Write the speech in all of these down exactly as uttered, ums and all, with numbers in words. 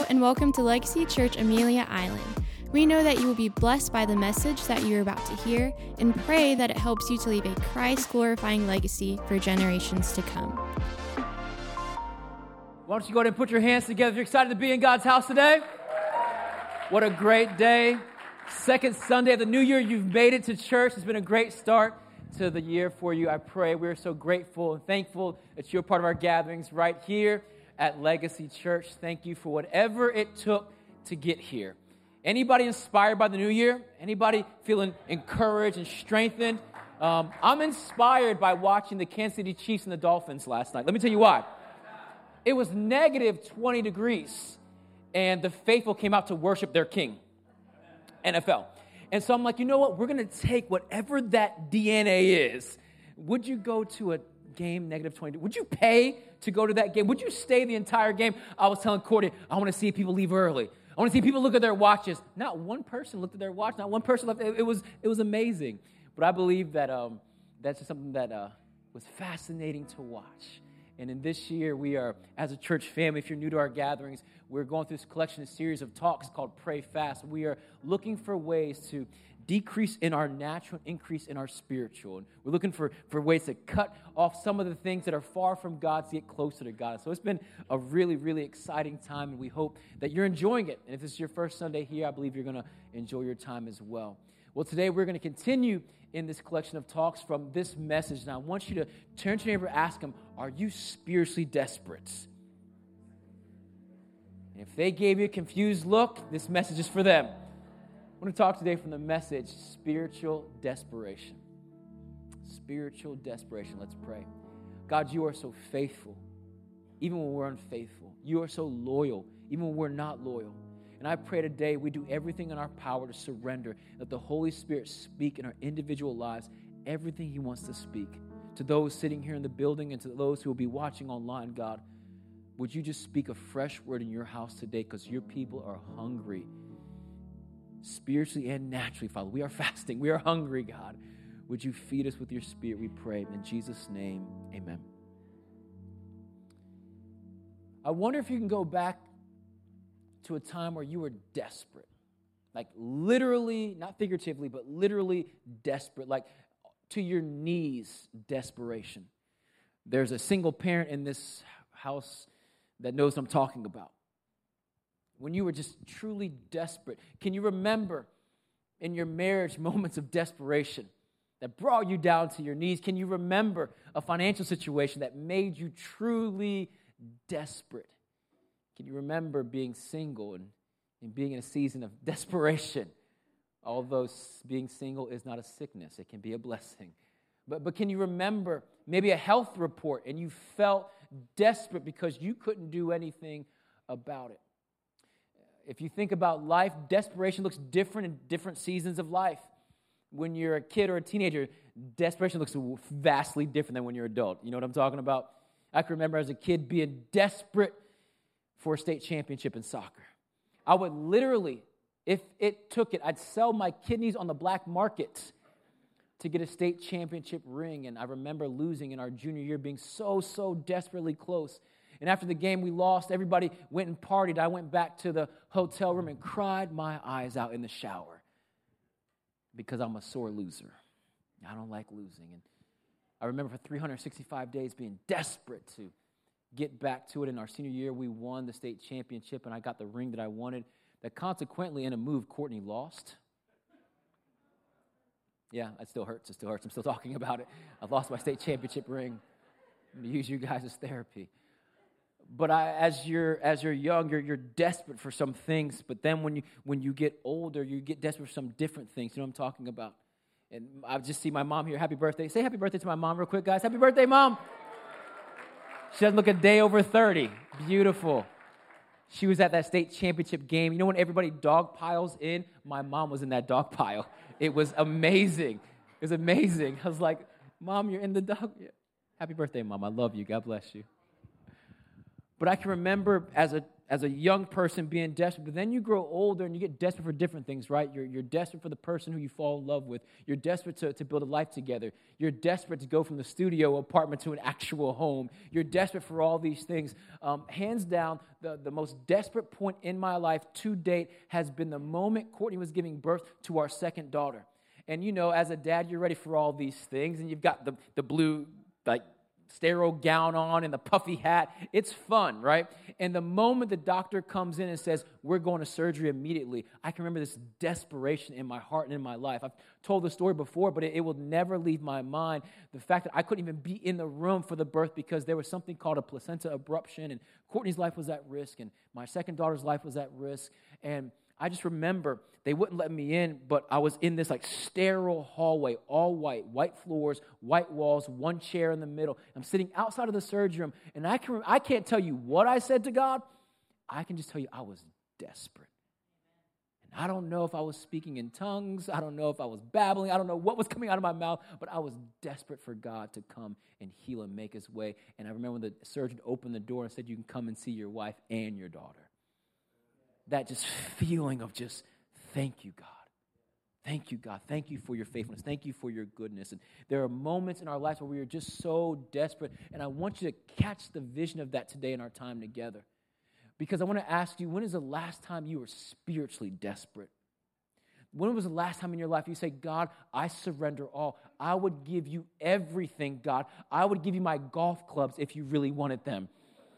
and welcome to Legacy Church Amelia Island. We know that you will be blessed by the message that you're about to hear and pray that it helps you to leave a Christ-glorifying legacy for generations to come. Why don't you go ahead and put your hands together if you're excited to be in God's house today? What a great day. Second Sunday of the new year, you've made it to church. It's been a great start to the year for you. I pray we're so grateful and thankful that you're part of our gatherings right here at Legacy Church. Thank you for whatever it took to get here. Anybody inspired by the new year? Anybody feeling encouraged and strengthened? Um, I'm inspired by watching the Kansas City Chiefs and the Dolphins last night. Let me tell you why. It was negative twenty degrees, and the faithful came out to worship their king, N F L. And so I'm like, you know what? We're going to take whatever that D N A is. Would you go to a game negative twenty? Would you pay to go to that game? Would you stay the entire game? I was telling Courtney, I want to see people leave early. I want to see people look at their watches. Not one person looked at their watch. Not one person left. It, it was it was amazing. But I believe that um, that's just something that uh, was fascinating to watch. And in this year, we are, as a church family, if you're new to our gatherings, we're going through this collection, a series of talks called Pray Fast. We are looking for ways to decrease in our natural, increase in our spiritual. And we're looking for, for ways to cut off some of the things that are far from God to get closer to God. So it's been a really, really exciting time, and we hope that you're enjoying it. And if this is your first Sunday here, I believe you're going to enjoy your time as well. Well, today we're going to continue in this collection of talks from this message. And I want you to turn to your neighbor and ask them, are you spiritually desperate? And if they gave you a confused look, this message is for them. I want to talk today from the message, spiritual desperation. Spiritual desperation. Let's pray. God, you are so faithful, even when we're unfaithful. You are so loyal, even when we're not loyal. And I pray today we do everything in our power to surrender, that the Holy Spirit speak in our individual lives everything He wants to speak. To those sitting here in the building and to those who will be watching online, God, would you just speak a fresh word in your house today, because your people are hungry, spiritually and naturally, Father. We are fasting. We are hungry, God. Would you feed us with your Spirit, we pray. In Jesus' name, amen. I wonder if you can go back to a time where you were desperate, like literally, not figuratively, but literally desperate, like to your knees desperation. There's a single parent in this house that knows what I'm talking about. When you were just truly desperate, can you remember in your marriage moments of desperation that brought you down to your knees? Can you remember a financial situation that made you truly desperate? Can you remember being single and, and being in a season of desperation? Although being single is not a sickness, it can be a blessing. But, but can you remember maybe a health report and you felt desperate because you couldn't do anything about it? If you think about life, desperation looks different in different seasons of life. When you're a kid or a teenager, desperation looks vastly different than when you're an adult. You know what I'm talking about? I can remember as a kid being desperate for a state championship in soccer. I would literally, if it took it, I'd sell my kidneys on the black market to get a state championship ring. And I remember losing in our junior year, being so, so desperately close. And after the game we lost, everybody went and partied. I went back to the hotel room and cried my eyes out in the shower because I'm a sore loser. I don't like losing. And I remember for three hundred sixty-five days being desperate to get back to it. In our senior year, we won the state championship, and I got the ring that I wanted, that consequently, in a move, Courtney lost. Yeah, it still hurts. It still hurts. I'm still talking about it. I've lost my state championship ring. I'm going to use you guys as therapy. But I, as you're as you're young, you're, you're desperate for some things. But then when you when you get older, you get desperate for some different things. You know what I'm talking about? And I just see my mom here. Happy birthday. Say happy birthday to my mom real quick, guys. Happy birthday, Mom. She doesn't look a day over thirty. Beautiful. She was at that state championship game. You know when everybody dog piles in? My mom was in that dog pile. It was amazing. It was amazing. I was like, Mom, you're in the dog. Happy birthday, Mom. I love you. God bless you. But I can remember as a as a young person being desperate, but then you grow older and you get desperate for different things, right? You're, you're desperate for the person who you fall in love with. You're desperate to, to build a life together. You're desperate to go from the studio apartment to an actual home. You're desperate for all these things. Um, hands down, the, the most desperate point in my life to date has been the moment Courtney was giving birth to our second daughter. And you know, as a dad, you're ready for all these things, and you've got the, the blue, like, sterile gown on and the puffy hat. It's fun, right? And the moment the doctor comes in and says, we're going to surgery immediately, I can remember this desperation in my heart and in my life. I've told the story before, but it, it will never leave my mind. The fact that I couldn't even be in the room for the birth because there was something called a placenta abruption, and Courtney's life was at risk, and my second daughter's life was at risk. And I just remember they wouldn't let me in, but I was in this like sterile hallway, all white, white floors, white walls, one chair in the middle. I'm sitting outside of the surgery room, and I can I can't tell you what I said to God. I can just tell you I was desperate. And I don't know if I was speaking in tongues. I don't know if I was babbling. I don't know what was coming out of my mouth, but I was desperate for God to come and heal and make his way. And I remember when the surgeon opened the door and said, you can come and see your wife and your daughter. That just feeling of just, thank you, God. Thank you, God. Thank you for your faithfulness. Thank you for your goodness. And there are moments in our lives where we are just so desperate. And I want you to catch the vision of that today in our time together. Because I want to ask you, when is the last time you were spiritually desperate? When was the last time in your life you say, God, I surrender all. I would give you everything, God. I would give you my golf clubs if you really wanted them.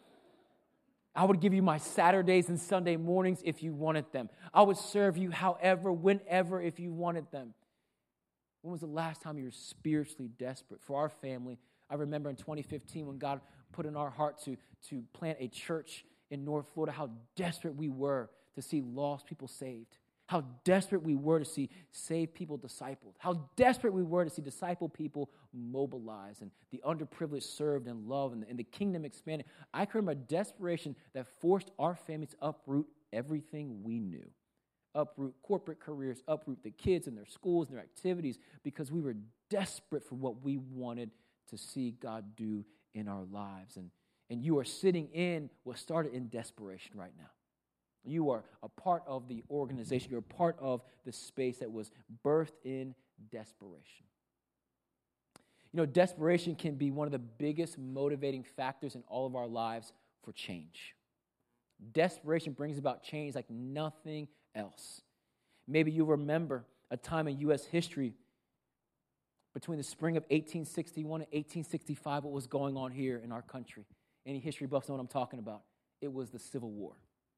I would give you my Saturdays and Sunday mornings if you wanted them. I would serve you however, whenever, if you wanted them. When was the last time you were spiritually desperate? For our family, I remember in twenty fifteen when God put in our heart to, to plant a church in North Florida, how desperate we were to see lost people saved. How desperate we were to see saved people discipled. How desperate we were to see discipled people mobilized and the underprivileged served and loved and, and the kingdom expanded. I can remember a desperation that forced our family to uproot everything we knew. Uproot corporate careers, uproot the kids and their schools and their activities because we were desperate for what we wanted to see God do in our lives. And, and you are sitting in what started in desperation right now. You are a part of the organization. You're a part of the space that was birthed in desperation. You know, desperation can be one of the biggest motivating factors in all of our lives for change. Desperation brings about change like nothing else. Maybe you remember a time in U S history between the spring of eighteen sixty-one and eighteen sixty-five, what was going on here in our country. Any history buffs know what I'm talking about? It was the Civil War.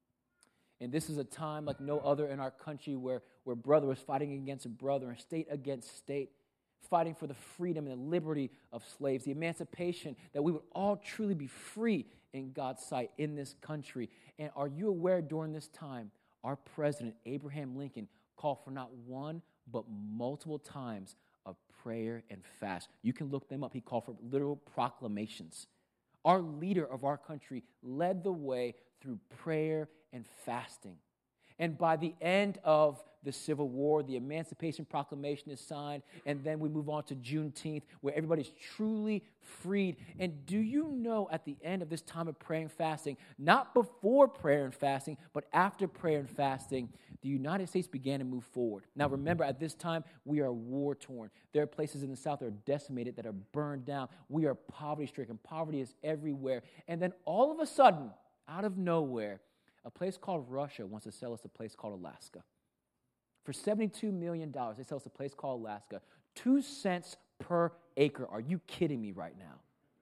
And this is a time like no other in our country where, where brother was fighting against a brother and state against state, fighting for the freedom and the liberty of slaves, the emancipation that we would all truly be free in God's sight in this country. And are you aware during this time, our president, Abraham Lincoln, called for not one but multiple times of prayer and fast? You can look them up. He called for literal proclamations. Our leader of our country led the way through prayer and fasting. And by the end of the Civil War, the Emancipation Proclamation is signed, and then we move on to Juneteenth, where everybody's truly freed. And do you know at the end of this time of prayer and fasting, not before prayer and fasting, but after prayer and fasting, the United States began to move forward. Now remember, at this time, we are war-torn. There are places in the South that are decimated, that are burned down. We are poverty-stricken. Poverty is everywhere. And then all of a sudden, out of nowhere, a place called Russia wants to sell us a place called Alaska. For seventy-two million dollars, they sell us a place called Alaska. Two cents per acre. Are you kidding me right now?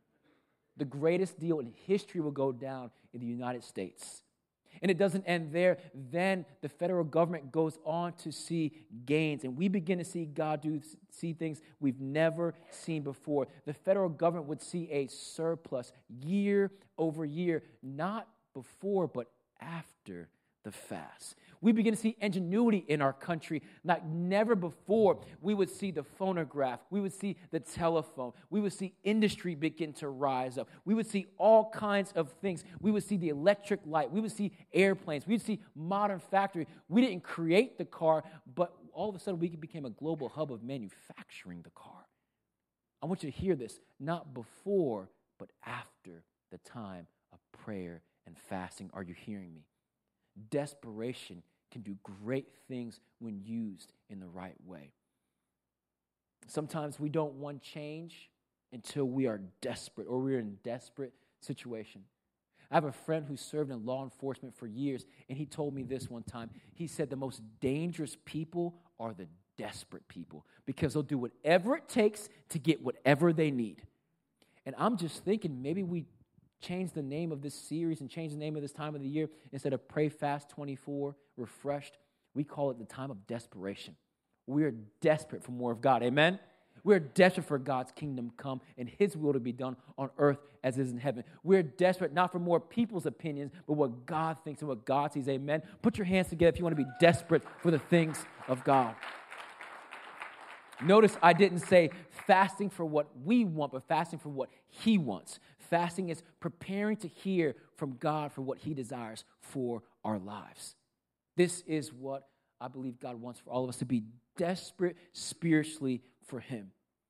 The greatest deal in history will go down in the United States. And it doesn't end there. Then the federal government goes on to see gains, and we begin to see God do see things we've never seen before. The federal government would see a surplus year over year, not before, but after the fast. We begin to see ingenuity in our country like never before. We would see the phonograph. We would see the telephone. We would see industry begin to rise up. We would see all kinds of things. We would see the electric light. We would see airplanes. We would see modern factory. We didn't create the car, but all of a sudden we became a global hub of manufacturing the car. I want you to hear this, not before, but after the time of prayer and fasting. Are you hearing me? Desperation can do great things when used in the right way. Sometimes we don't want change until we are desperate or we're in a desperate situation. I have a friend who served in law enforcement for years, and he told me this one time. He said the most dangerous people are the desperate people because they'll do whatever it takes to get whatever they need. And I'm just thinking maybe we change the name of this series and change the name of this time of the year. Instead of Pray Fast twenty-four, Refreshed, we call it the time of desperation. We're desperate for more of God. Amen? We're desperate for God's kingdom come and His will to be done on earth as it is in heaven. We're desperate not for more people's opinions, but what God thinks and what God sees. Amen? Put your hands together if you want to be desperate for the things of God. Notice I didn't say fasting for what we want, but fasting for what He wants. Fasting is preparing to hear from God for what He desires for our lives. This is what I believe God wants for all of us, to be desperate spiritually for Him.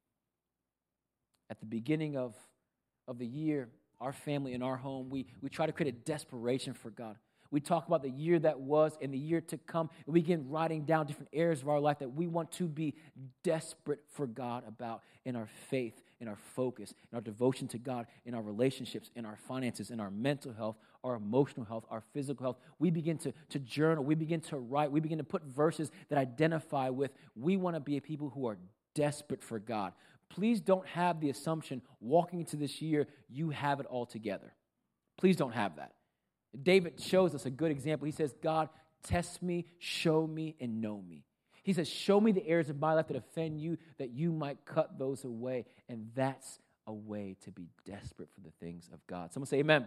At the beginning of, of the year, our family in our home, we, we try to create a desperation for God. We talk about the year that was and the year to come, and we begin writing down different areas of our life that we want to be desperate for God about in our faith, in our focus, in our devotion to God, in our relationships, in our finances, in our mental health, our emotional health, our physical health. We begin to, to journal. We begin to write. We begin to put verses that identify with. We want to be a people who are desperate for God. Please don't have the assumption walking into this year you have it all together. Please don't have that. David shows us a good example. He says, God, test me, show me, and know me. He says, show me the areas of my life that offend you, that you might cut those away. And that's a way to be desperate for the things of God. Someone say amen.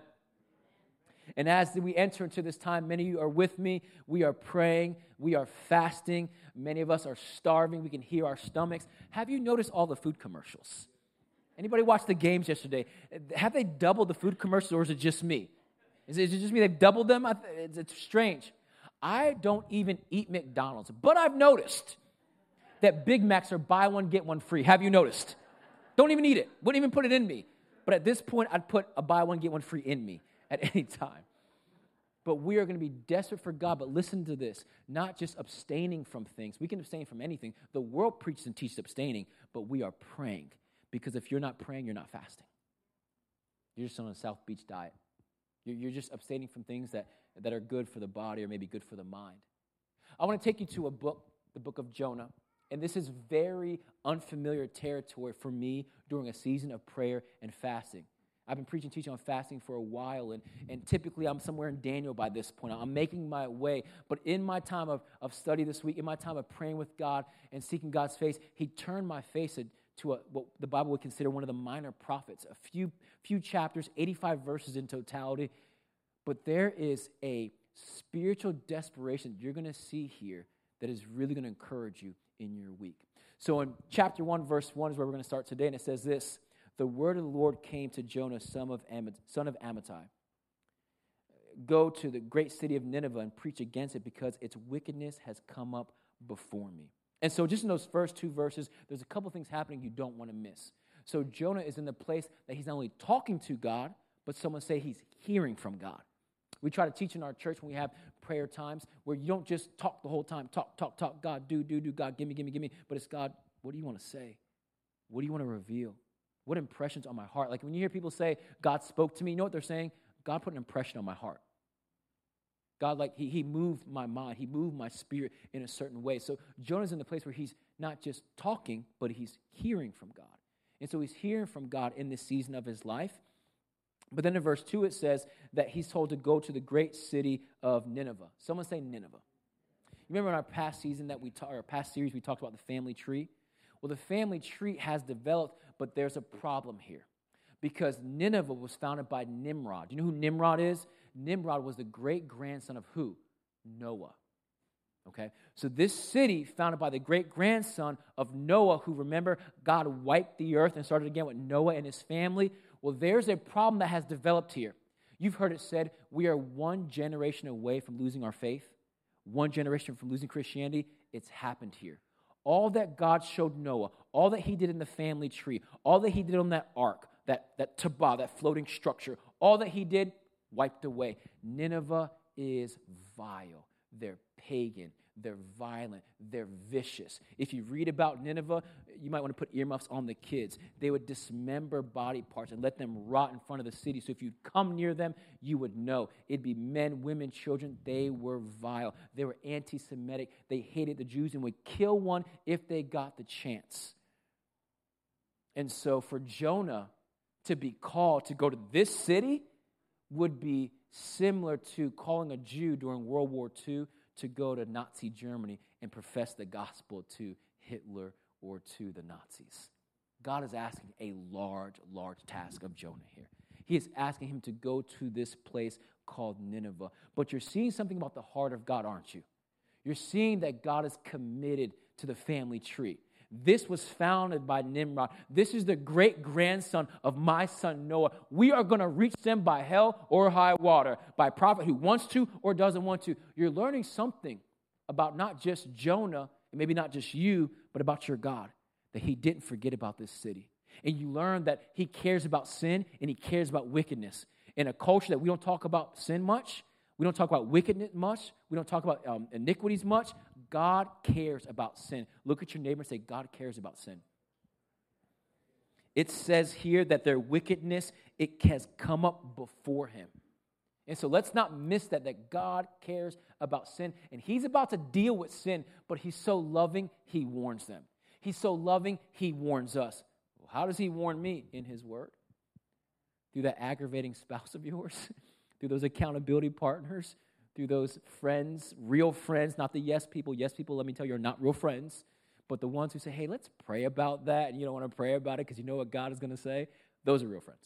And as we enter into this time, many of you are with me. We are praying. We are fasting. Many of us are starving. We can hear our stomachs. Have you noticed all the food commercials? Anybody watch the games yesterday? Have they doubled the food commercials, or is it just me? Is it just me? They've doubled them? It's strange. I don't even eat McDonald's, but I've noticed that Big Macs are buy one, get one free. Have you noticed? Don't even eat it. Wouldn't even put it in me. But at this point, I'd put a buy one, get one free in me at any time. But we are going to be desperate for God. But listen to this, not just abstaining from things. We can abstain from anything. The world preaches and teaches abstaining, but we are praying. Because if you're not praying, you're not fasting. You're just on a South Beach diet. You're, you're just abstaining from things that, that are good for the body or maybe good for the mind. I want to take you to a book, the book of Jonah. And this is very unfamiliar territory for me during a season of prayer and fasting. I've been preaching, teaching on fasting for a while, and, and typically I'm somewhere in Daniel by this point. I'm making my way. But in my time of, of study this week, in my time of praying with God and seeking God's face, He turned my face to a, what the Bible would consider one of the minor prophets, a few, few chapters, eighty-five verses in totality. But there is a spiritual desperation you're going to see here that is really going to encourage you in your week. So in chapter one, verse one is where we're going to start today, and it says this: the word of the Lord came to Jonah, son of Amit- son of Amittai. Go to the great city of Nineveh and preach against it, because its wickedness has come up before me. And so just in those first two verses, there's a couple things happening you don't want to miss. So Jonah is in the place that he's not only talking to God, but someone say he's hearing from God. We try to teach in our church when we have prayer times where you don't just talk the whole time, talk, talk, talk, God, do, do, do, God, give me, give me, give me. But it's, God, what do you want to say? What do you want to reveal? What impressions on my heart? Like when you hear people say, God spoke to me, you know what they're saying? God put an impression on my heart. God, like, he, he moved my mind. He moved my spirit in a certain way. So Jonah's in the place where he's not just talking, but he's hearing from God. And so he's hearing from God in this season of his life. But then in verse two, it says that he's told to go to the great city of Nineveh. Someone say Nineveh. You remember in our past season that we ta- or past series, we talked about the family tree? Well, the family tree has developed, but there's a problem here. Because Nineveh was founded by Nimrod. Do you know who Nimrod is? Nimrod was the great-grandson of who? Noah. Okay? So this city, founded by the great-grandson of Noah, who, remember, God wiped the earth and started again with Noah and his family. Well, there's a problem that has developed here. You've heard it said, we are one generation away from losing our faith. One generation from losing Christianity. It's happened here. All that God showed Noah, all that he did in the family tree, all that he did on that ark, that, that tabah, that floating structure, all that he did, wiped away. Nineveh is vile. They're pagan. They're violent. They're vicious. If you read about Nineveh, you might want to put earmuffs on the kids. They would dismember body parts and let them rot in front of the city. So if you'd come near them, you would know. It'd be men, women, children. They were vile. They were anti-Semitic. They hated the Jews and would kill one if they got the chance. And so for Jonah to be called to go to this city would be similar to calling a Jew during World War Two to go to Nazi Germany and profess the gospel to Hitler or to the Nazis. God is asking a large, large task of Jonah here. He is asking him to go to this place called Nineveh. But you're seeing something about the heart of God, aren't you? You're seeing that God is committed to the family tree. This was founded by Nimrod. This is the great-grandson of my son Noah. We are going to reach them by hell or high water, by a prophet who wants to or doesn't want to. You're learning something about not just Jonah, and maybe not just you, but about your God, that he didn't forget about this city. And you learn that he cares about sin and he cares about wickedness. In a culture that we don't talk about sin much, we don't talk about wickedness much, we don't talk about um, iniquities much, God cares about sin. Look at your neighbor and say, God cares about sin. It says here that their wickedness, it has come up before him. And so let's not miss that, that God cares about sin. And he's about to deal with sin, but he's so loving, he warns them. He's so loving, he warns us. Well, how does he warn me? In his word. Through that aggravating spouse of yours, through those accountability partners, through those friends, real friends, not the yes people. Yes people, let me tell you, are not real friends. But the ones who say, hey, let's pray about that, and you don't want to pray about it because you know what God is going to say, those are real friends.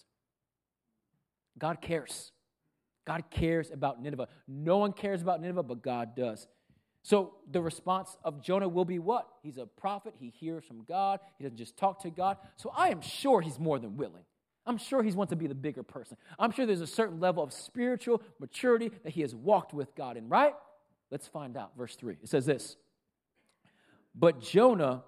God cares. God cares about Nineveh. No one cares about Nineveh, but God does. So the response of Jonah will be what? He's a prophet. He hears from God. He doesn't just talk to God. So I am sure he's more than willing. I'm sure he wants to be the bigger person. I'm sure there's a certain level of spiritual maturity that he has walked with God in, right? Let's find out. Verse three. It says this. But Jonah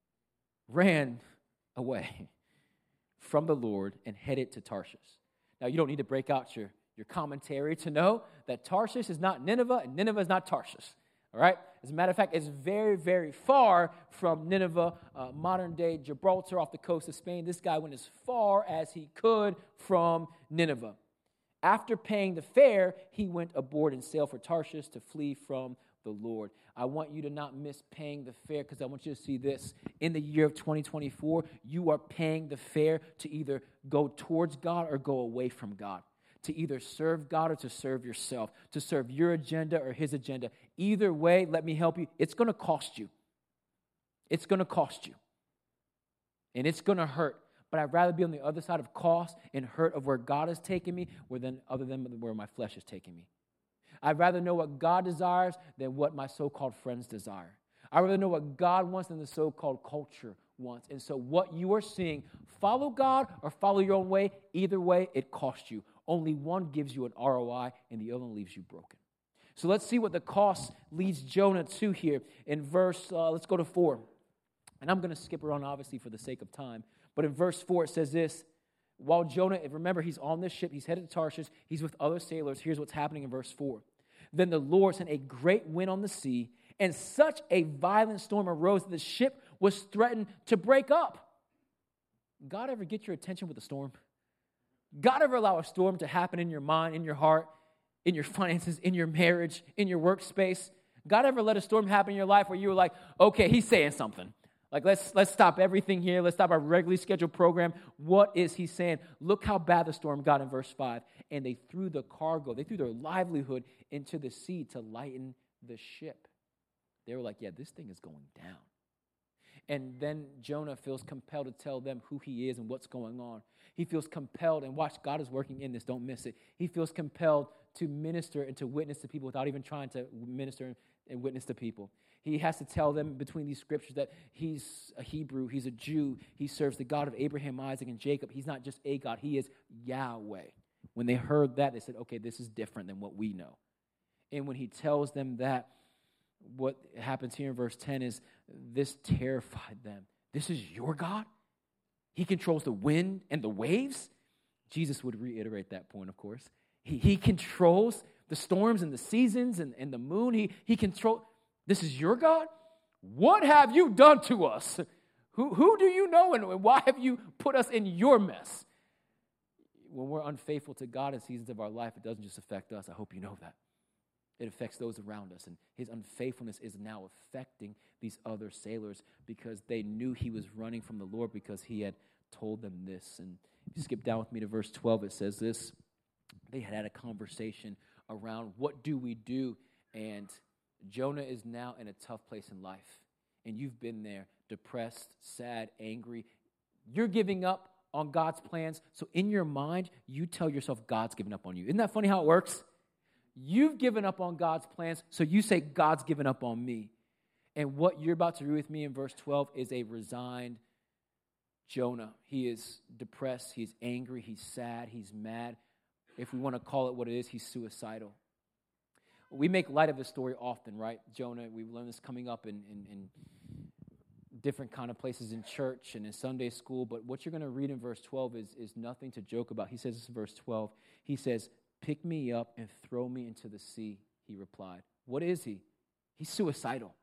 ran away from the Lord and headed to Tarshish. Now, you don't need to break out your, your commentary to know that Tarshish is not Nineveh and Nineveh is not Tarshish. All right? As a matter of fact, it's very, very far from Nineveh, uh, modern-day Gibraltar off the coast of Spain. This guy went as far as he could from Nineveh. After paying the fare, he went aboard and sailed for Tarshish to flee from the Lord. I want you to not miss paying the fare because I want you to see this. In the year of twenty twenty-four, you are paying the fare to either go towards God or go away from God. To either serve God or to serve yourself, to serve your agenda or his agenda. Either way, let me help you, it's going to cost you. It's going to cost you. And it's going to hurt. But I'd rather be on the other side of cost and hurt of where God has taken me than other than where my flesh is taking me. I'd rather know what God desires than what my so-called friends desire. I'd rather know what God wants than the so-called culture wants. And so what you are seeing, follow God or follow your own way, either way, it costs you. Only one gives you an R O I, and the other one leaves you broken. So let's see what the cost leads Jonah to here. In verse, uh, let's go to four. And I'm going to skip around, obviously, for the sake of time. But in verse four, it says this. While Jonah, remember, he's on this ship. He's headed to Tarshish. He's with other sailors. Here's what's happening in verse four. Then the Lord sent a great wind on the sea, and such a violent storm arose that the ship was threatened to break up. God ever get your attention with a storm? God ever allow a storm to happen in your mind, in your heart, in your finances, in your marriage, in your workspace? God ever let a storm happen in your life where you were like, okay, he's saying something. Like, let's let's stop everything here. Let's stop our regularly scheduled program. What is he saying? Look how bad the storm got in verse five. And they threw the cargo, they threw their livelihood into the sea to lighten the ship. They were like, yeah, this thing is going down. And then Jonah feels compelled to tell them who he is and what's going on. He feels compelled, and watch, God is working in this, don't miss it. He feels compelled to minister and to witness to people without even trying to minister and witness to people. He has to tell them between these scriptures that he's a Hebrew, he's a Jew, he serves the God of Abraham, Isaac, and Jacob. He's not just a God, he is Yahweh. When they heard that, they said, okay, this is different than what we know. And when he tells them that, what happens here in verse ten is this terrified them. This is your God? He controls the wind and the waves? Jesus would reiterate that point, of course. He, he controls the storms and the seasons and, and the moon. He, he controls. This is your God? What have you done to us? Who, who do you know and why have you put us in your mess? When we're unfaithful to God in seasons of our life, it doesn't just affect us. I hope you know that. It affects those around us. And his unfaithfulness is now affecting these other sailors because they knew he was running from the Lord because he had told them this. And if you skip down with me to verse twelve, it says this. They had had a conversation around what do we do? And Jonah is now in a tough place in life. And you've been there, depressed, sad, angry. You're giving up on God's plans. So in your mind, you tell yourself God's given up on you. Isn't that funny how it works? You've given up on God's plans, so you say God's given up on me. And what you're about to read with me in verse twelve is a resigned Jonah. He is depressed, he's angry, he's sad, he's mad. If we want to call it what it is, he's suicidal. We make light of this story often, right? Jonah, we've learned this coming up in, in, in different kind of places in church and in Sunday school, but what you're going to read in verse twelve is, is nothing to joke about. He says this in verse twelve. He says, "Pick me up and throw me into the sea," he replied. What is he? He's suicidal.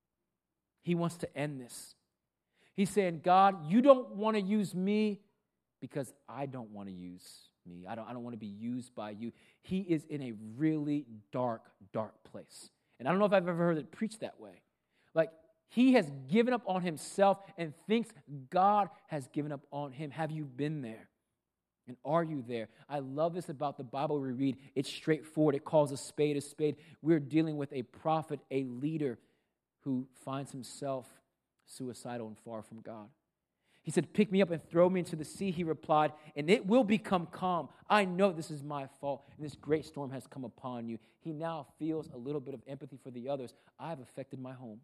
He wants to end this. He's saying, God, you don't want to use me because I don't want to use me. I don't, I don't want to be used by you. He is in a really dark, dark place. And I don't know if I've ever heard it preached that way. Like, he has given up on himself and thinks God has given up on him. Have you been there? And are you there? I love this about the Bible we read. It's straightforward. It calls a spade a spade. We're dealing with a prophet, a leader who finds himself suicidal and far from God. He said, "Pick me up and throw me into the sea," he replied, "and it will become calm. I know this is my fault, and this great storm has come upon you." He now feels a little bit of empathy for the others. I've affected my home.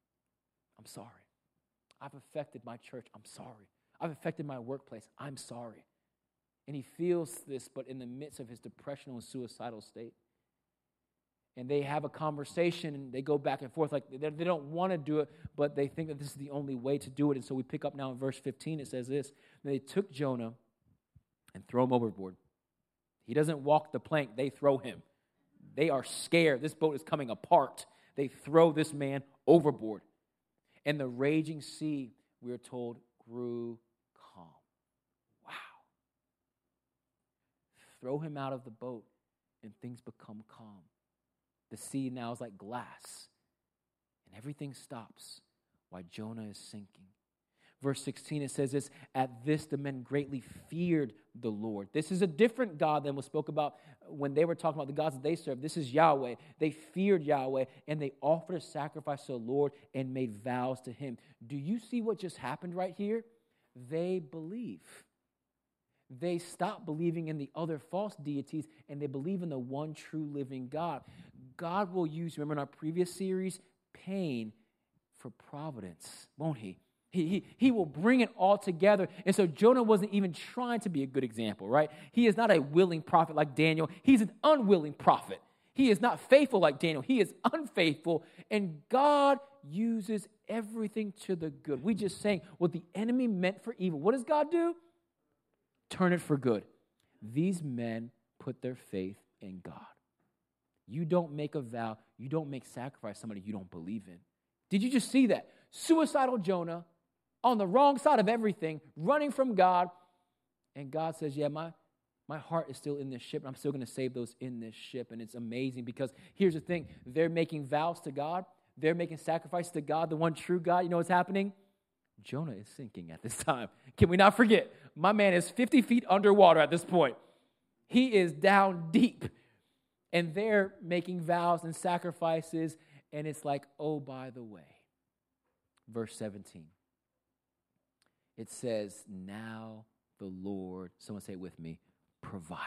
I'm sorry. I've affected my church. I'm sorry. I've affected my workplace. I'm sorry. And he feels this, but in the midst of his depressional and suicidal state. And they have a conversation, and they go back and forth. Like, they, they don't want to do it, but they think that this is the only way to do it. And so we pick up now in verse fifteen. It says this. They took Jonah and throw him overboard. He doesn't walk the plank. They throw him. They are scared. This boat is coming apart. They throw this man overboard. And the raging sea, we are told, grew calm. Wow. Throw him out of the boat, and things become calm. The sea now is like glass, and everything stops while Jonah is sinking. Verse sixteen, it says this, "At this the men greatly feared the Lord." This is a different God than was spoke about when they were talking about the gods that they served. This is Yahweh. They feared Yahweh, and they offered a sacrifice to the Lord and made vows to him. Do you see what just happened right here? They believe. They stop believing in the other false deities, and they believe in the one true living God. God will use, remember in our previous series, pain for providence, won't he? He, he, he will bring it all together. And so Jonah wasn't even trying to be a good example, right? He is not a willing prophet like Daniel. He's an unwilling prophet. He is not faithful like Daniel. He is unfaithful. And God uses everything to the good. We just saying what the enemy meant for evil. What does God do? Turn it for good. These men put their faith in God. You don't make a vow. You don't make sacrifice to somebody you don't believe in. Did you just see that? Suicidal Jonah on the wrong side of everything, running from God. And God says, yeah, my, my heart is still in this ship, and I'm still going to save those in this ship. And it's amazing because here's the thing. They're making vows to God. They're making sacrifice to God, the one true God. You know what's happening? Jonah is sinking at this time. Can we not forget? My man is fifty feet underwater at this point. He is down deep. And they're making vows and sacrifices. And it's like, oh, by the way. Verse seventeen. It says, now the Lord, someone say it with me, provided.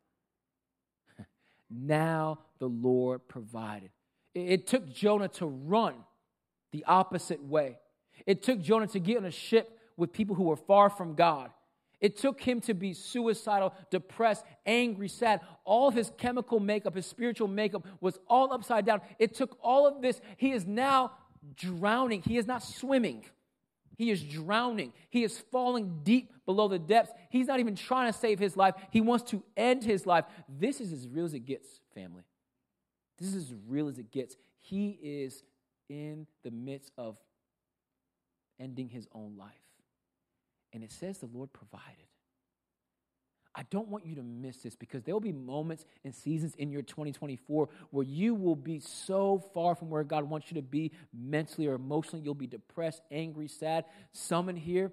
Now the Lord provided. It, it took Jonah to run the opposite way. It took Jonah to get on a ship with people who were far from God. It took him to be suicidal, depressed, angry, sad. All of his chemical makeup, his spiritual makeup was all upside down. It took all of this. He is now drowning. He is not swimming. He is drowning. He is falling deep below the depths. He's not even trying to save his life. He wants to end his life. This is as real as it gets, family. This is as real as it gets. He is in the midst of ending his own life. And it says the Lord provided. I don't want you to miss this, because there will be moments and seasons in your twenty twenty-four where you will be so far from where God wants you to be mentally or emotionally. You'll be depressed, angry, sad. Some in here,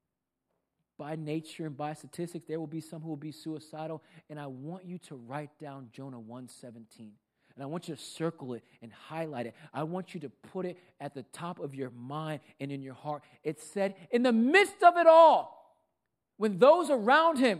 by nature and by statistics, there will be some who will be suicidal. And I want you to write down Jonah one seventeen. And I want you to circle it and highlight it. I want you to put it at the top of your mind and in your heart. It said, in the midst of it all, when those around him,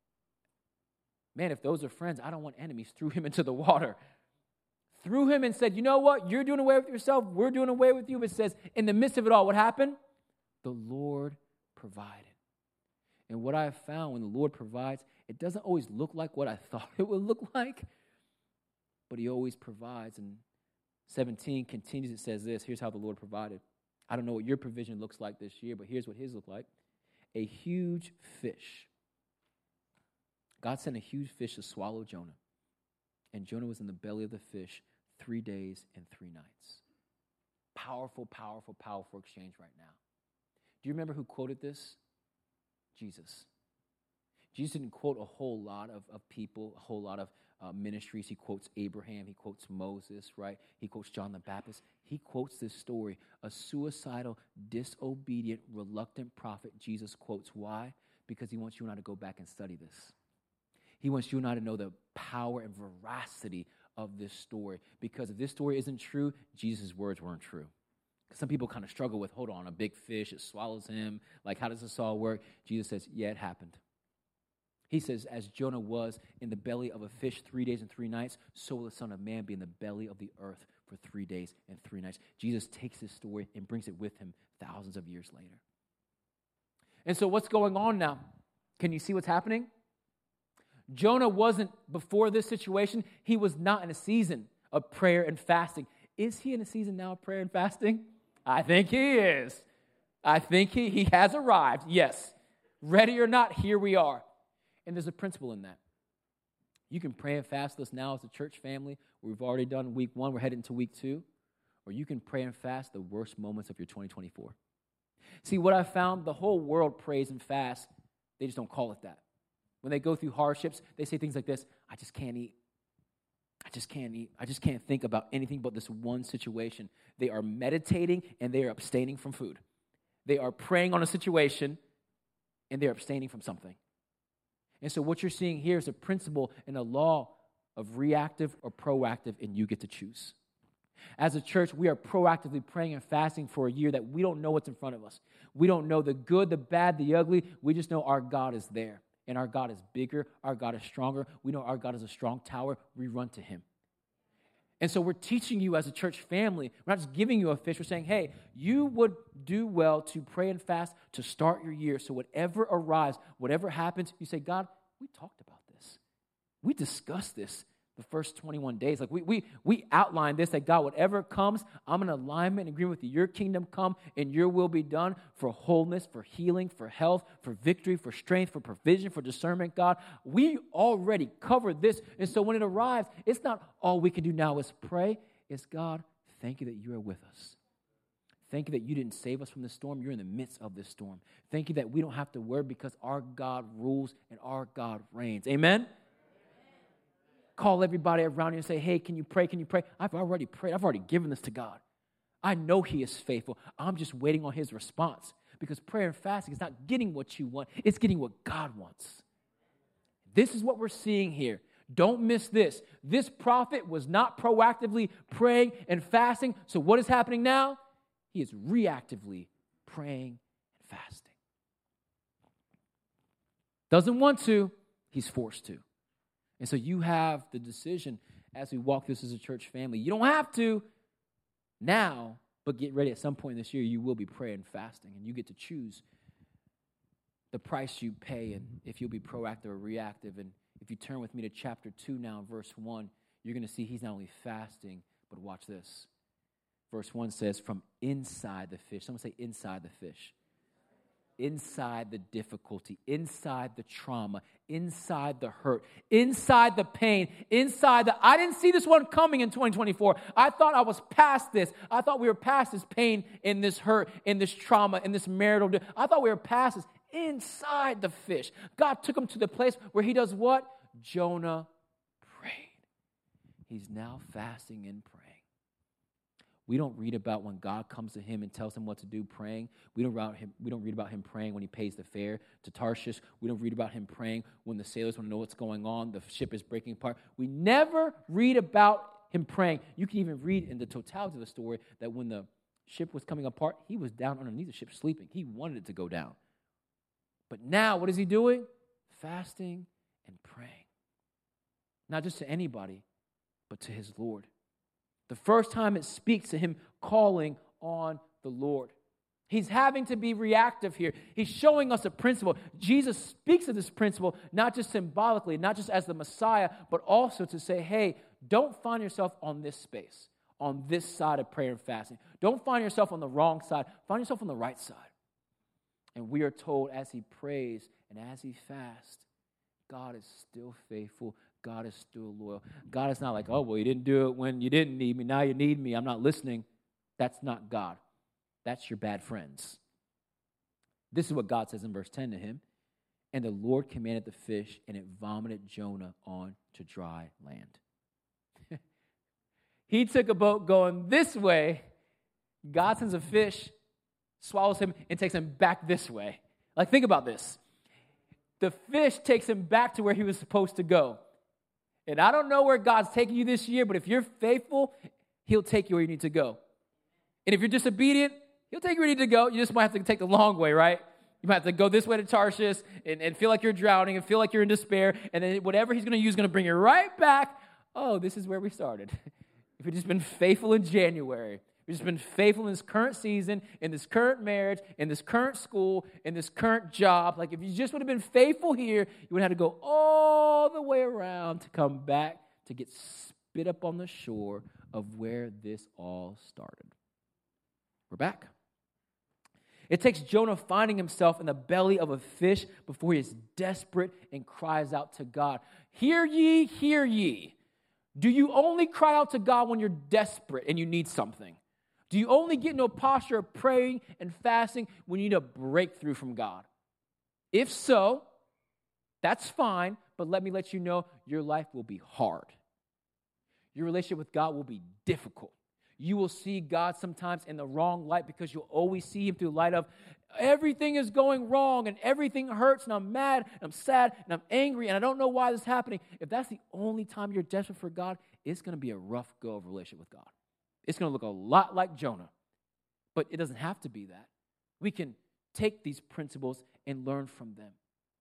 man, if those are friends, I don't want enemies, threw him into the water. Threw him and said, you know what? You're doing away with yourself. We're doing away with you. But it says, in the midst of it all, what happened? The Lord provided. And what I have found when the Lord provides, it doesn't always look like what I thought it would look like, but he always provides. And seventeen continues, it says this, here's how the Lord provided. I don't know what your provision looks like this year, but here's what his looked like. A huge fish. God sent a huge fish to swallow Jonah. And Jonah was in the belly of the fish three days and three nights. Powerful, powerful, powerful exchange right now. Do you remember who quoted this? Jesus. Jesus didn't quote a whole lot of, of people, a whole lot of uh, ministries. He quotes Abraham. He quotes Moses, right? He quotes John the Baptist. He quotes this story. A suicidal, disobedient, reluctant prophet Jesus quotes. Why? Because he wants you and I to go back and study this. He wants you and I to know the power and veracity of this story. Because if this story isn't true, Jesus' words weren't true. Some people kind of struggle with, hold on, a big fish, it swallows him. Like, how does this all work? Jesus says, yeah, it happened. He says, as Jonah was in the belly of a fish three days and three nights, so will the Son of Man be in the belly of the earth for three days and three nights. Jesus takes this story and brings it with him thousands of years later. And so what's going on now? Can you see what's happening? Jonah wasn't, before this situation, he was not in a season of prayer and fasting. Is he in a season now of prayer and fasting? I think he is. I think he, he has arrived. Yes. Ready or not, here we are. And there's a principle in that. You can pray and fast with us now as a church family. We've already done week one. We're headed into week two. Or you can pray and fast the worst moments of your twenty twenty-four. See, what I found, the whole world prays and fasts. They just don't call it that. When they go through hardships, they say things like this, I just can't eat. I just can't eat. I just can't think about anything but this one situation. They are meditating and they are abstaining from food. They are praying on a situation and they're abstaining from something. And so what you're seeing here is a principle and a law of reactive or proactive, and you get to choose. As a church, we are proactively praying and fasting for a year that we don't know what's in front of us. We don't know the good, the bad, the ugly. We just know our God is there. And our God is bigger. Our God is stronger. We know our God is a strong tower. We run to him. And so we're teaching you as a church family. We're not just giving you a fish. We're saying, hey, you would do well to pray and fast to start your year. So whatever arrives, whatever happens, you say, God, we talked about this. We discussed this the first twenty-one days. Like we we we outlined this, that God, whatever comes, I'm in alignment and agreement with you. Your kingdom come and your will be done for wholeness, for healing, for health, for victory, for strength, for provision, for discernment, God. We already covered this. And so when it arrives, it's not all we can do now is pray. It's God, thank you that you are with us. Thank you that you didn't save us from the storm. You're in the midst of this storm. Thank you that we don't have to worry because our God rules and our God reigns. Amen? Call everybody around you and say, hey, can you pray? Can you pray? I've already prayed. I've already given this to God. I know he is faithful. I'm just waiting on his response because prayer and fasting is not getting what you want. It's getting what God wants. This is what we're seeing here. Don't miss this. This prophet was not proactively praying and fasting. So what is happening now? He is reactively praying and fasting. Doesn't want to, he's forced to. And so you have the decision as we walk this as a church family. You don't have to now, but get ready. At some point this year, you will be praying and fasting, and you get to choose the price you pay and if you'll be proactive or reactive. And if you turn with me to chapter two now, verse one, you're going to see he's not only fasting, but watch this. Verse one says, from inside the fish. Someone say inside the fish. inside the difficulty, inside the trauma, inside the hurt, inside the pain, inside the, I didn't see this one coming in twenty twenty-four. I thought I was past this. I thought we were past this pain, in this hurt, in this trauma, in this marital. I thought we were past this. Inside the fish, God took him to the place where he does what? Jonah prayed. He's now fasting and praying. We don't read about when God comes to him and tells him what to do, praying. We don't, read him, we don't read about him praying when he pays the fare to Tarshish. We don't read about him praying when the sailors want to know what's going on, the ship is breaking apart. We never read about him praying. You can even read in the totality of the story that when the ship was coming apart, he was down underneath the ship sleeping. He wanted it to go down. But now, what is he doing? Fasting and praying. Not just to anybody, but to his Lord. The first time it speaks to him calling on the Lord. He's having to be reactive here. He's showing us a principle. Jesus speaks of this principle, not just symbolically, not just as the Messiah, but also to say, hey, don't find yourself on this space, on this side of prayer and fasting. Don't find yourself on the wrong side. Find yourself on the right side. And we are told as he prays and as he fasts, God is still faithful. God is still loyal. God is not like, oh, well, you didn't do it when you didn't need me. Now you need me. I'm not listening. That's not God. That's your bad friends. This is what God says in verse ten to him. And the Lord commanded the fish, and it vomited Jonah on to dry land. He took a boat going this way. God sends a fish, swallows him, and takes him back this way. Like, think about this. The fish takes him back to where he was supposed to go. And I don't know where God's taking you this year, but if you're faithful, he'll take you where you need to go. And if you're disobedient, he'll take you where you need to go. You just might have to take the long way, right? You might have to go this way to Tarshish and, and feel like you're drowning and feel like you're in despair. And then whatever he's going to use is going to bring you right back. Oh, this is where we started. If you've just been faithful in January, we've just been faithful in this current season, in this current marriage, in this current school, in this current job. Like, if you just would have been faithful here, you would have had to go all the way around to come back to get spit up on the shore of where this all started. We're back. It takes Jonah finding himself in the belly of a fish before he is desperate and cries out to God. Hear ye, hear ye. Do you only cry out to God when you're desperate and you need something? Do you only get into a posture of praying and fasting when you need a breakthrough from God? If so, that's fine, but let me let you know your life will be hard. Your relationship with God will be difficult. You will see God sometimes in the wrong light because you'll always see him through the light of everything is going wrong and everything hurts and I'm mad and I'm sad and I'm angry and I don't know why this is happening. If that's the only time you're desperate for God, it's going to be a rough go of relationship with God. It's going to look a lot like Jonah, but it doesn't have to be that. We can take these principles and learn from them.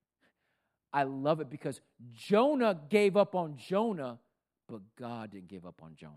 I love it because Jonah gave up on Jonah, but God didn't give up on Jonah.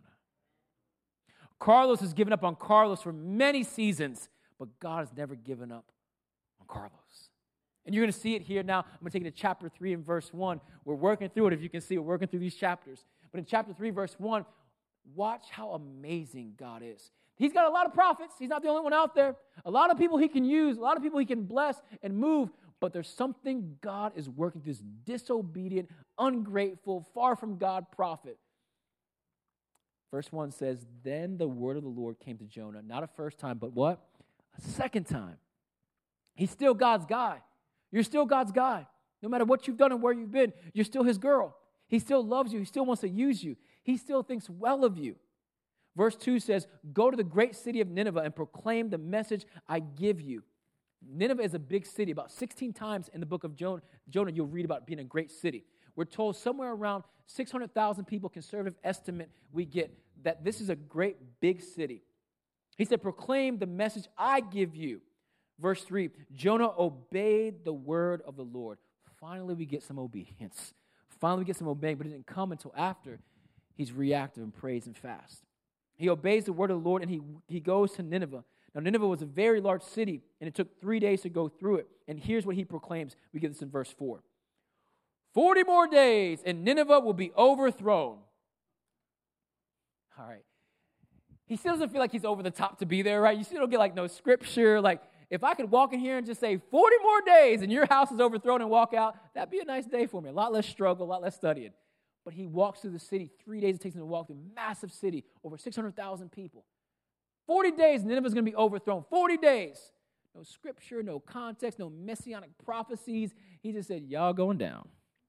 Carlos has given up on Carlos for many seasons, but God has never given up on Carlos. And you're going to see it here now. I'm going to take you to chapter three and verse one. We're working through it. If you can see, we're working through these chapters. But in chapter three, verse one, watch how amazing God is. He's got a lot of prophets. He's not the only one out there. A lot of people he can use, a lot of people he can bless and move, but there's something God is working through this disobedient, ungrateful, far from God prophet. Verse one says, then the word of the Lord came to Jonah, not a first time, but what? A second time. He's still God's guy. You're still God's guy. No matter what you've done and where you've been, you're still his girl. He still loves you. He still wants to use you. He still thinks well of you. Verse two says, go to the great city of Nineveh and proclaim the message I give you. Nineveh is a big city. About sixteen times in the book of Jonah, Jonah you'll read about being a great city. We're told somewhere around six hundred thousand people, conservative estimate we get, that this is a great big city. He said, proclaim the message I give you. Verse three, Jonah obeyed the word of the Lord. Finally, we get some obedience. Finally, we get some obeying, but it didn't come until after he's reactive and prays and fasts. He obeys the word of the Lord, and he, he goes to Nineveh. Now, Nineveh was a very large city, and it took three days to go through it. And here's what he proclaims. We get this in verse four. Forty more days, and Nineveh will be overthrown. All right. He still doesn't feel like he's over the top to be there, right? You still don't get like no scripture. Like, If I could walk in here and just say forty more days and your house is overthrown and walk out, that'd be a nice day for me. A lot less struggle, a lot less studying. But he walks through the city. Three days it takes him to walk through a massive city, over six hundred thousand people. forty days, Nineveh's going to be overthrown. forty days. No scripture, no context, no messianic prophecies. He just said, y'all going down.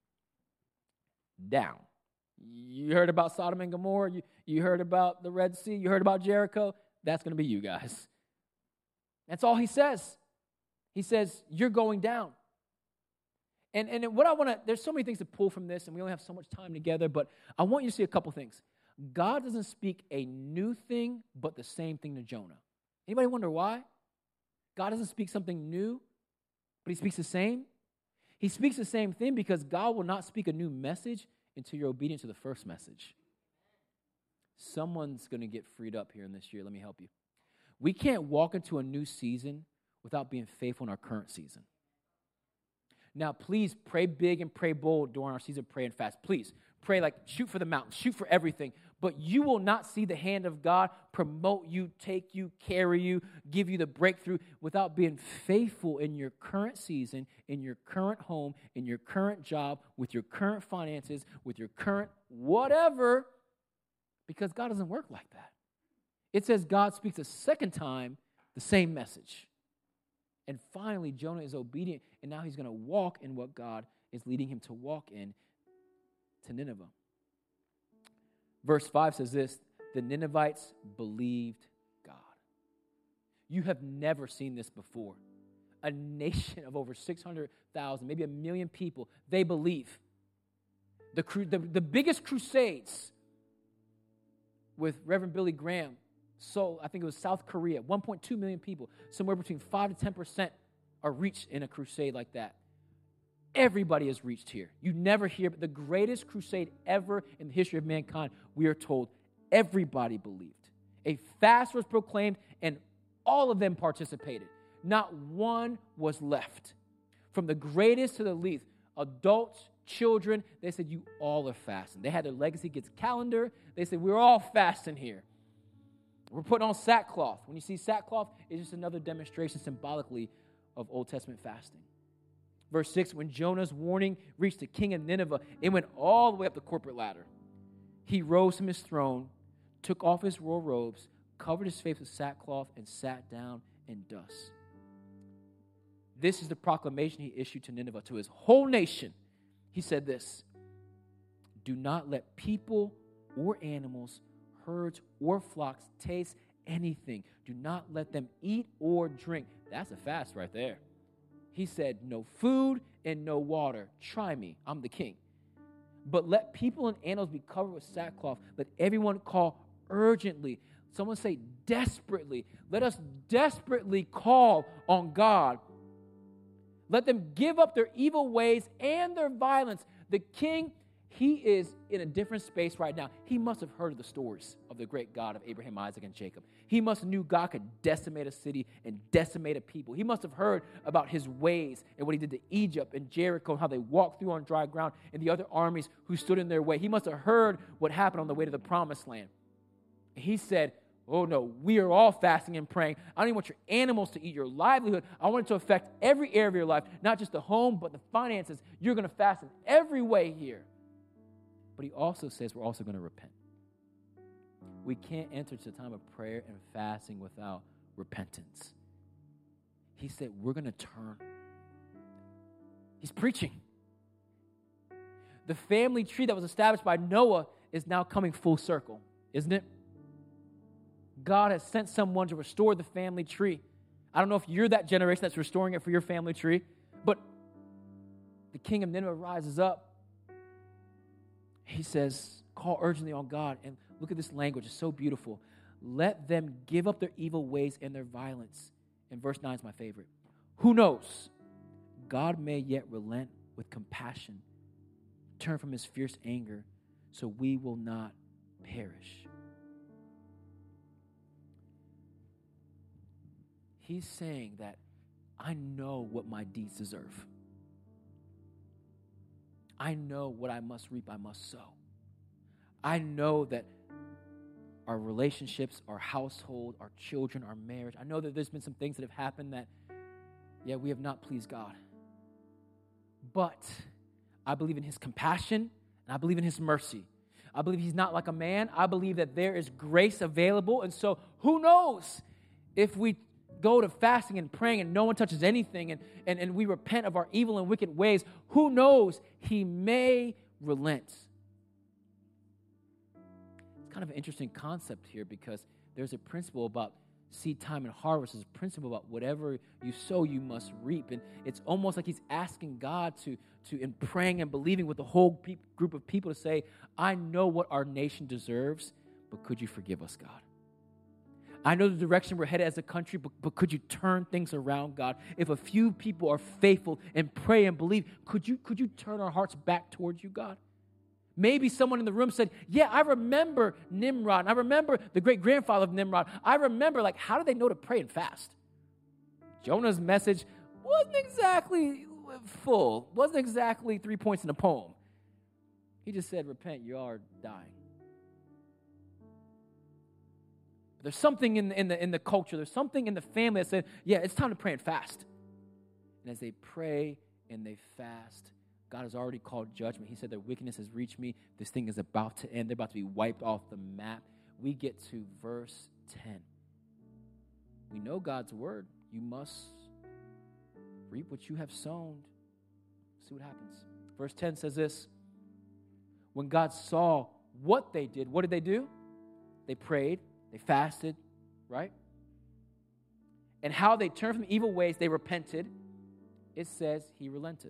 Down. You heard about Sodom and Gomorrah. You, you heard about the Red Sea. You heard about Jericho. That's going to be you guys. That's all he says. He says, you're going down. And, and what I want to, there's so many things to pull from this, and we only have so much time together, but I want you to see a couple things. God doesn't speak a new thing, but the same thing to Jonah. Anybody wonder why? God doesn't speak something new, but he speaks the same. He speaks the same thing because God will not speak a new message until you're obedient to the first message. Someone's going to get freed up here in this year. Let me help you. We can't walk into a new season without being faithful in our current season. Now, please pray big and pray bold during our season of pray and fast. Please pray like shoot for the mountains, shoot for everything. But you will not see the hand of God promote you, take you, carry you, give you the breakthrough without being faithful in your current season, in your current home, in your current job, with your current finances, with your current whatever, because God doesn't work like that. It says God speaks a second time the same message. And finally, Jonah is obedient, and now he's going to walk in what God is leading him to walk in to Nineveh. Verse five says this, the Ninevites believed God. You have never seen this before. A nation of over six hundred thousand, maybe a million people, they believe. The, the, the biggest crusades with Reverend Billy Graham, so I think it was South Korea, one point two million people, somewhere between five to ten percent are reached in a crusade like that. Everybody is reached here. You never hear, but the greatest crusade ever in the history of mankind, we are told everybody believed. A fast was proclaimed, and all of them participated. Not one was left. From the greatest to the least, adults, children, they said, you all are fasting. They had their Legacy Gets calendar. They said, we're all fasting here. We're putting on sackcloth. When you see sackcloth, it's just another demonstration symbolically of Old Testament fasting. Verse six, when Jonah's warning reached the king of Nineveh, it went all the way up the corporate ladder. He rose from his throne, took off his royal robes, covered his face with sackcloth, and sat down in dust. This is the proclamation he issued to Nineveh, to his whole nation. He said this, do not let people or animals, herds or flocks taste anything. Do not let them eat or drink. That's a fast right there. He said, no food and no water. Try me. I'm the king. But let people and animals be covered with sackcloth. Let everyone call urgently. Someone say desperately. Let us desperately call on God. Let them give up their evil ways and their violence. The king, he is in a different space right now. He must have heard of the stories of the great God of Abraham, Isaac, and Jacob. He must have knew God could decimate a city and decimate a people. He must have heard about his ways and what he did to Egypt and Jericho and how they walked through on dry ground and the other armies who stood in their way. He must have heard what happened on the way to the promised land. He said, oh no, we are all fasting and praying. I don't even want your animals to eat your livelihood. I want it to affect every area of your life, not just the home, but the finances. You're going to fast in every way here. But he also says we're also going to repent. We can't enter into a time of prayer and fasting without repentance. He said we're going to turn. He's preaching. The family tree that was established by Noah is now coming full circle, isn't it? God has sent someone to restore the family tree. I don't know if you're that generation that's restoring it for your family tree, but the king of Nineveh rises up. He says, call urgently on God. And look at this language. It's so beautiful. Let them give up their evil ways and their violence. And verse nine is my favorite. Who knows? God may yet relent with compassion, turn from his fierce anger, so we will not perish. He's saying that I know what my deeds deserve. I know what I must reap, I must sow. I know that our relationships, our household, our children, our marriage, I know that there's been some things that have happened that yeah, we have not pleased God. But I believe in his compassion, and I believe in his mercy. I believe he's not like a man. I believe that there is grace available. And so who knows if we go to fasting and praying and no one touches anything and, and, and we repent of our evil and wicked ways, who knows, he may relent. It's kind of an interesting concept here because there's a principle about seed time and harvest. There's a principle about whatever you sow, you must reap. And it's almost like he's asking God to, to in praying and believing with the whole pe- group of people to say, I know what our nation deserves, but could you forgive us, God? I know the direction we're headed as a country, but, but could you turn things around, God? If a few people are faithful and pray and believe, could you, could you turn our hearts back towards you, God? Maybe someone in the room said, yeah, I remember Nimrod. And I remember the great-grandfather of Nimrod. I remember, like, how did they know to pray and fast? Jonah's message wasn't exactly full, wasn't exactly three points in a poem. He just said, repent, you are dying. There's something in the, in the, in the culture, there's something in the family that said, yeah, it's time to pray and fast. And as they pray and they fast, God has already called judgment. He said their wickedness has reached me. This thing is about to end. They're about to be wiped off the map. We get to verse ten. We know God's word. You must reap what you have sown. See what happens. Verse ten says this. When God saw what they did, what did they do? They prayed. They fasted, right? And how they turned from evil ways, they repented. It says he relented.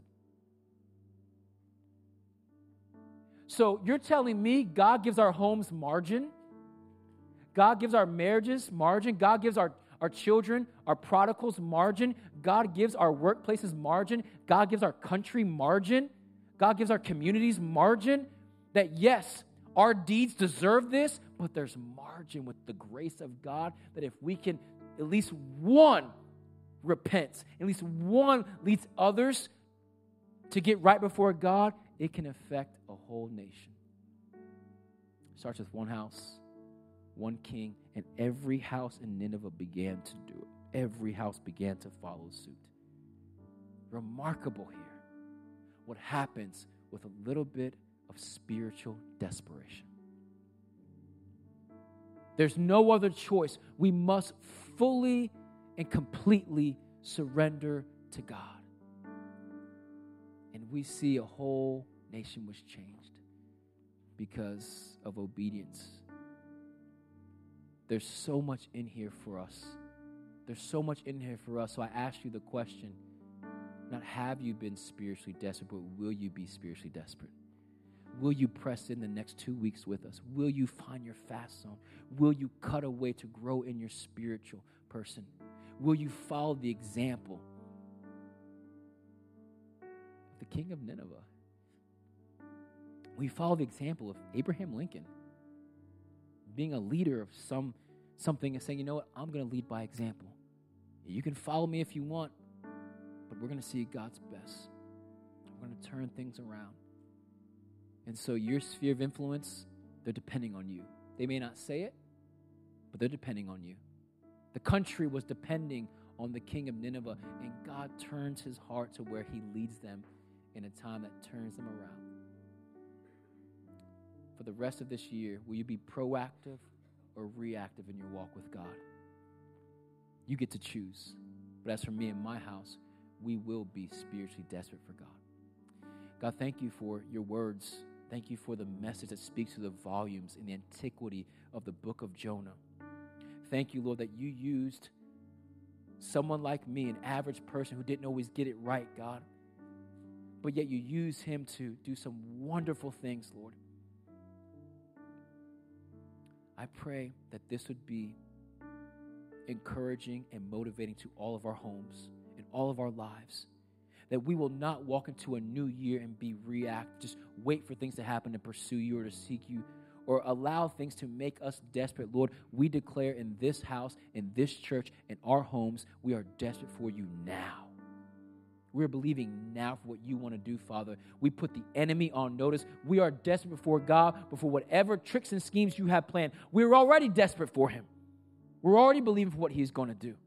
So you're telling me God gives our homes margin? God gives our marriages margin? God gives our, our children, our prodigals margin? God gives our workplaces margin? God gives our country margin? God gives our communities margin? That yes, our deeds deserve this, but there's margin with the grace of God that if we can, at least one repents, at least one leads others to get right before God, it can affect a whole nation. It starts with one house, one king, and every house in Nineveh began to do it. Every house began to follow suit. Remarkable here what happens with a little bit of spiritual desperation. There's no other choice. We must fully and completely surrender to God. And we see a whole nation was changed because of obedience. There's so much in here for us. There's so much in here for us. So I ask you the question, not have you been spiritually desperate, but will you be spiritually desperate? Will you press in the next two weeks with us? Will you find your fast zone? Will you cut a way to grow in your spiritual person? Will you follow the example of the king of Nineveh? Will you follow the example of Abraham Lincoln being a leader of some something and saying, you know what, I'm going to lead by example. You can follow me if you want, but we're going to see God's best. We're going to turn things around. And so your sphere of influence, they're depending on you. They may not say it, but they're depending on you. The country was depending on the king of Nineveh, and God turns his heart to where he leads them in a time that turns them around. For the rest of this year, will you be proactive or reactive in your walk with God? You get to choose. But as for me and my house, we will be spiritually desperate for God. God, thank you for your words. Thank you for the message that speaks to the volumes in the antiquity of the book of Jonah. Thank you, Lord, that you used someone like me, an average person who didn't always get it right, God. But yet you used him to do some wonderful things, Lord. I pray that this would be encouraging and motivating to all of our homes and all of our lives. That we will not walk into a new year and be react, just wait for things to happen to pursue you or to seek you or allow things to make us desperate. Lord, we declare in this house, in this church, in our homes, we are desperate for you now. We're believing now for what you want to do, Father. We put the enemy on notice. We are desperate before God, before whatever tricks and schemes you have planned. We're already desperate for him. We're already believing for what he's going to do.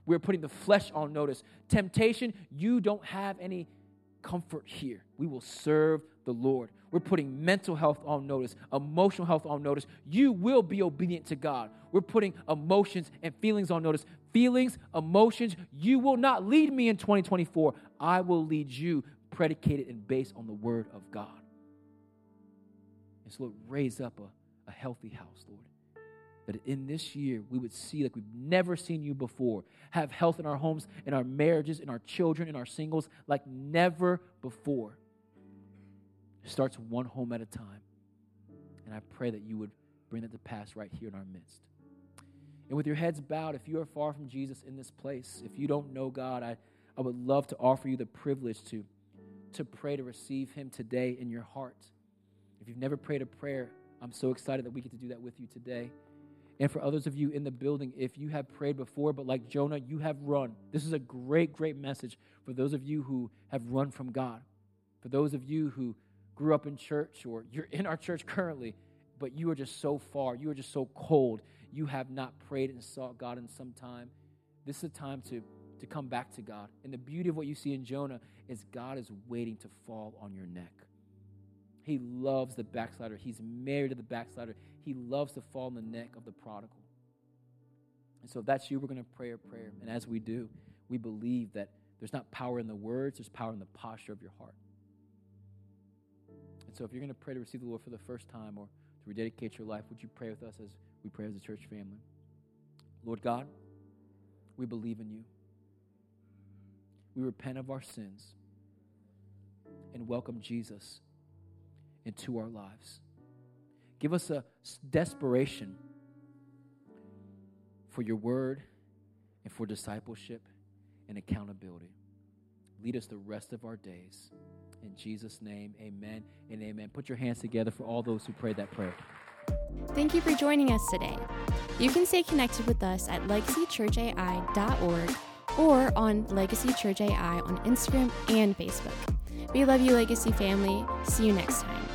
We're putting the flesh on notice. Temptation, you don't have any comfort here. We will serve the Lord. We're putting mental health on notice, emotional health on notice. You will be obedient to God. We're putting emotions and feelings on notice. Feelings, emotions, you will not lead me in twenty twenty-four. I will lead you, predicated and based on the word of God. And so, Lord, raise up a, a healthy house, Lord. That in this year, we would see like we've never seen you before. Have health in our homes, in our marriages, in our children, in our singles, like never before. It starts one home at a time. And I pray that you would bring that to pass right here in our midst. And with your heads bowed, if you are far from Jesus in this place, if you don't know God, I, I would love to offer you the privilege to, to pray to receive him today in your heart. If you've never prayed a prayer, I'm so excited that we get to do that with you today. And for others of you in the building, if you have prayed before, but like Jonah, you have run. This is a great, great message for those of you who have run from God. For those of you who grew up in church or you're in our church currently, but you are just so far. You are just so cold. You have not prayed and sought God in some time. This is a time to, to come back to God. And the beauty of what you see in Jonah is God is waiting to fall on your neck. He loves the backslider. He's married to the backslider. He loves to fall on the neck of the prodigal. And so if that's you, we're going to pray a prayer. And as we do, we believe that there's not power in the words, there's power in the posture of your heart. And so if you're going to pray to receive the Lord for the first time or to rededicate your life, would you pray with us as we pray as a church family? Lord God, we believe in you. We repent of our sins and welcome Jesus into our lives. Give us a desperation for your word and for discipleship and accountability. Lead us the rest of our days. In Jesus' name, amen and amen. Put your hands together for all those who prayed that prayer. Thank you for joining us today. You can stay connected with us at legacy church a i dot org or on Legacy Church A I on Instagram and Facebook. We love you, Legacy family. See you next time.